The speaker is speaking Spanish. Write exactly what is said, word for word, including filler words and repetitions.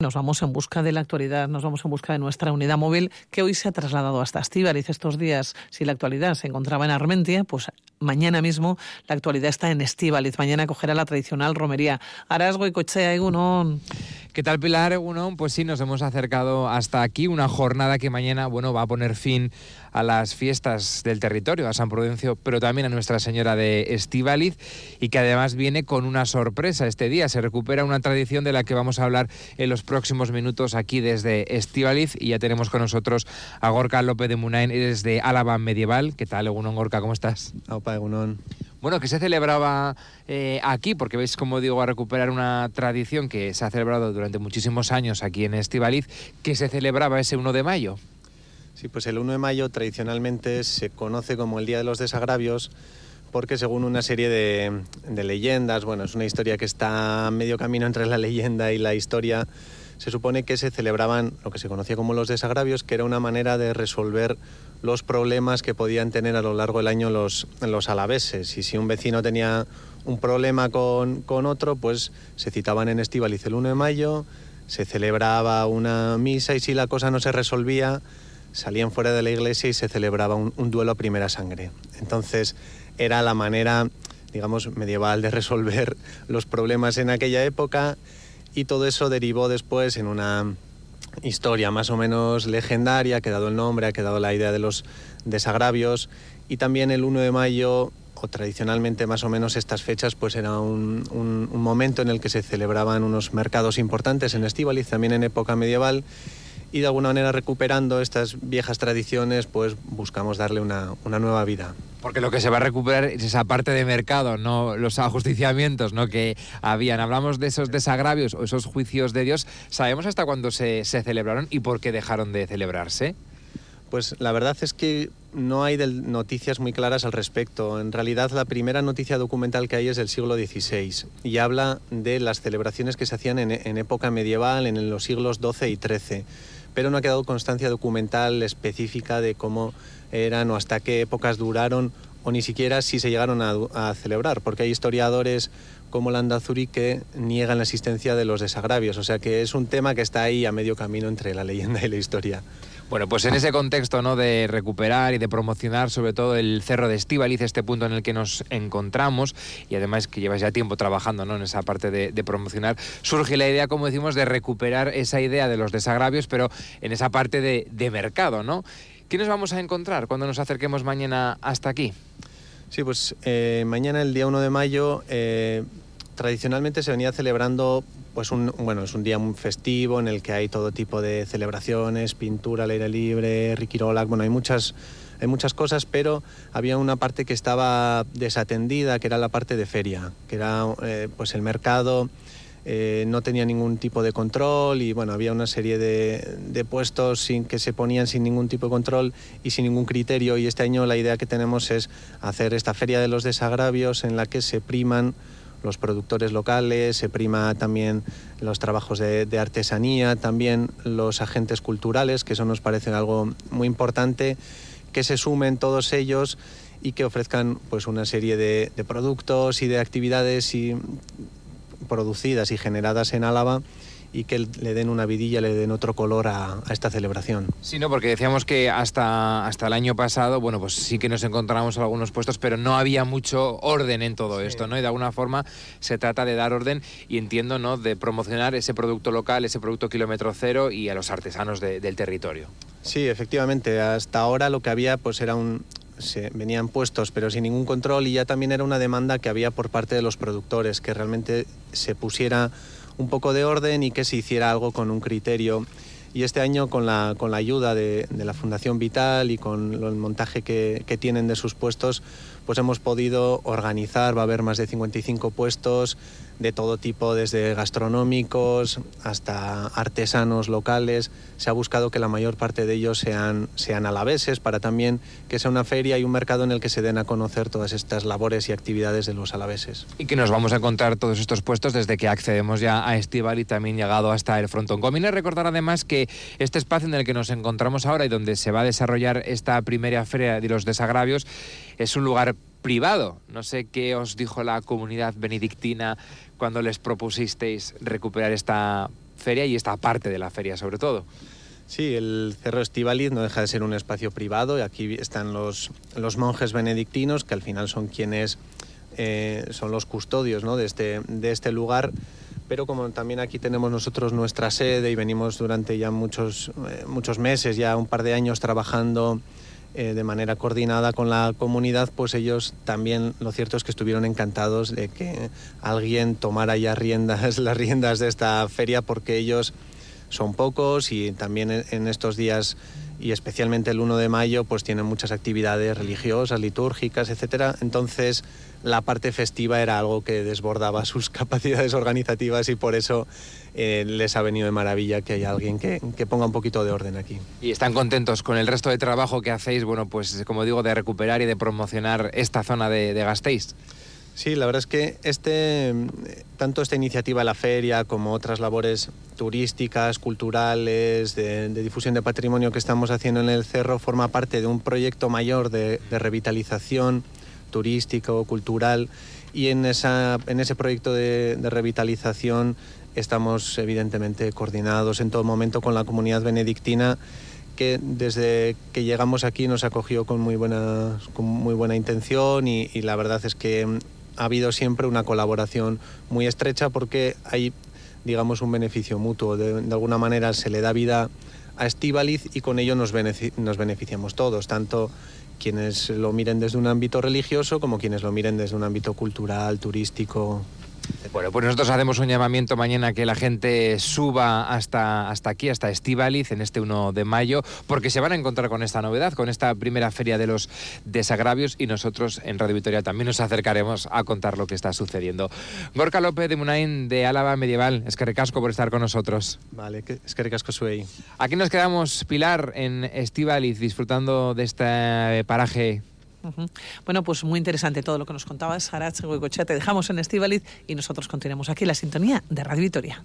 Nos vamos en busca de la actualidad, nos vamos en busca de nuestra unidad móvil que hoy se ha trasladado hasta Estíbaliz estos días. Si la actualidad se encontraba en Armentia, pues mañana mismo la actualidad está en Estíbaliz. Mañana cogerá la tradicional romería. Aras Goicoechea, egunon. ¿Qué tal, Pilar? Egunon, pues sí, nos hemos acercado hasta aquí, una jornada que mañana, bueno, va a poner fin a las fiestas del territorio, a San Prudencio, pero también a Nuestra Señora de Estíbaliz, y que además viene con una sorpresa este día. Se recupera una tradición de la que vamos a hablar en los próximos minutos aquí desde Estíbaliz, y ya tenemos con nosotros a Gorka López de Munain, eres de Álava Medieval. ¿Qué tal, egunon, Gorka? ¿Cómo estás? Aupa, egunon. Bueno, que se celebraba eh, aquí, porque veis, como digo, a recuperar una tradición que se ha celebrado durante muchísimos años aquí en Estíbaliz, que se celebraba ese uno de mayo. Sí, pues el uno de mayo tradicionalmente se conoce como el Día de los Desagravios, porque según una serie de, de leyendas, bueno, es una historia que está a medio camino entre la leyenda y la historia, se supone que se celebraban lo que se conocía como los desagravios, que era una manera de resolver los problemas que podían tener a lo largo del año los, los alaveses. Y si un vecino tenía un problema con, con otro, pues se citaban en Estíbaliz el uno de mayo, se celebraba una misa, y si la cosa no se resolvía, salían fuera de la iglesia y se celebraba un, un duelo a primera sangre. Entonces era la manera, digamos, medieval de resolver los problemas en aquella época, y todo eso derivó después en una historia más o menos legendaria, ha quedado el nombre, ha quedado la idea de los desagravios. Y también el uno de mayo, o tradicionalmente más o menos estas fechas, pues era un, un, un momento en el que se celebraban unos mercados importantes en Estíbaliz, también en época medieval, y de alguna manera, recuperando estas viejas tradiciones, pues buscamos darle una, una nueva vida. Porque lo que se va a recuperar es esa parte de mercado, no los ajusticiamientos, ¿no?, que habían. Hablamos de esos desagravios o esos juicios de Dios. ¿Sabemos hasta cuándo se, se celebraron y por qué dejaron de celebrarse? Pues la verdad es que no hay noticias muy claras al respecto. En realidad, la primera noticia documental que hay es del siglo dieciséis y habla de las celebraciones que se hacían en, en época medieval, en los siglos doce y trece. Pero no ha quedado constancia documental específica de cómo eran o hasta qué épocas duraron, o ni siquiera si se llegaron a, a celebrar, porque hay historiadores como Landazuri que niegan la existencia de los desagravios. O sea que es un tema que está ahí a medio camino entre la leyenda y la historia. Bueno, pues en ese contexto, ¿no?, de recuperar y de promocionar sobre todo el Cerro de Estíbaliz, este punto en el que nos encontramos, y además que llevas ya tiempo trabajando, ¿no?, en esa parte de, de promocionar, surge la idea, como decimos, de recuperar esa idea de los desagravios, pero en esa parte de, de mercado, ¿no? ¿Qué nos vamos a encontrar cuando nos acerquemos mañana hasta aquí? Sí, pues eh, mañana, el día uno de mayo, eh, tradicionalmente se venía celebrando, pues un, bueno, es un día muy festivo en el que hay todo tipo de celebraciones, pintura al aire libre, riquirolak, bueno, hay muchas, hay muchas cosas, pero había una parte que estaba desatendida, que era la parte de feria, que era eh, pues el mercado. Eh, no tenía ningún tipo de control, y bueno, había una serie de, de puestos sin, que se ponían sin ningún tipo de control y sin ningún criterio, y este año la idea que tenemos es hacer esta feria de los desagravios en la que se priman los productores locales, se prima también los trabajos de, de artesanía, también los agentes culturales, que eso nos parece algo muy importante, que se sumen todos ellos y que ofrezcan pues una serie de, de productos y de actividades y producidas y generadas en Álava, y que le den una vidilla, le den otro color a, a esta celebración. Sí, no, porque decíamos que hasta, hasta el año pasado, bueno, pues sí que nos encontramos en algunos puestos, pero no había mucho orden en todo sí. esto, ¿no? Y de alguna forma se trata de dar orden, y entiendo, ¿no?, de promocionar ese producto local, ese producto kilómetro cero, y a los artesanos de, del territorio. Sí, efectivamente. Hasta ahora lo que había pues era un... Se venían puestos pero sin ningún control, y ya también era una demanda que había por parte de los productores, que realmente se pusiera un poco de orden y que se hiciera algo con un criterio. Y este año, con la, con la ayuda de, de la Fundación Vital y con el montaje que, que tienen de sus puestos, pues hemos podido organizar, va a haber más de cincuenta y cinco puestos de todo tipo, desde gastronómicos hasta artesanos locales. Se ha buscado que la mayor parte de ellos sean, sean alaveses, para también que sea una feria y un mercado en el que se den a conocer todas estas labores y actividades de los alaveses. Y que nos vamos a encontrar todos estos puestos desde que accedemos ya a Estíbaliz, y también llegado hasta el frontón. Conviene recordar además que este espacio en el que nos encontramos ahora y donde se va a desarrollar esta primera feria de los desagravios es un lugar privado. No sé qué os dijo la comunidad benedictina cuando les propusisteis recuperar esta feria y esta parte de la feria sobre todo. Sí, el Cerro Estíbaliz no deja de ser un espacio privado y aquí están los, los monjes benedictinos, que al final son quienes eh, son los custodios, ¿no?, de, este, de este lugar. Pero como también aquí tenemos nosotros nuestra sede y venimos durante ya muchos, eh, muchos meses, ya un par de años trabajando eh, de manera coordinada con la comunidad, pues ellos también, lo cierto es que estuvieron encantados de que alguien tomara ya riendas, las riendas de esta feria, porque ellos son pocos y también en estos días, y especialmente el uno de mayo, pues tienen muchas actividades religiosas, litúrgicas, etcétera. Entonces la parte festiva era algo que desbordaba sus capacidades organizativas y por eso eh, les ha venido de maravilla que haya alguien que, que ponga un poquito de orden aquí. Y están contentos con el resto de trabajo que hacéis, bueno, pues como digo, de recuperar y de promocionar esta zona de, de Gasteiz. Sí, la verdad es que este, tanto esta iniciativa de la feria como otras labores turísticas, culturales, de, de difusión de patrimonio que estamos haciendo en el Cerro forma parte de un proyecto mayor de, de revitalización turístico, cultural, y en, esa, en ese proyecto de, de revitalización estamos evidentemente coordinados en todo momento con la comunidad benedictina, que desde que llegamos aquí nos acogió con muy buena, con muy buena intención y, y la verdad es que ha habido siempre una colaboración muy estrecha porque hay, digamos, un beneficio mutuo. De, de alguna manera se le da vida a Estíbaliz y con ello nos, benefic- nos beneficiamos todos, tanto quienes lo miren desde un ámbito religioso como quienes lo miren desde un ámbito cultural, turístico. Bueno, pues nosotros hacemos un llamamiento mañana que la gente suba hasta, hasta aquí, hasta Estíbaliz, en este uno de mayo, porque se van a encontrar con esta novedad, con esta primera feria de los desagravios, y nosotros en Radio Vitoria también nos acercaremos a contar lo que está sucediendo. Gorka López de Munain, de Álava Medieval, eskerrik asko por estar con nosotros. Vale, eskerrik asko zuei. Aquí nos quedamos, Pilar, en Estíbaliz, disfrutando de este paraje. Uh-huh. Bueno, pues muy interesante todo lo que nos contabas, Arantxa Goikoetxea. Te dejamos en Estíbaliz y nosotros continuamos aquí en la sintonía de Radio Vitoria.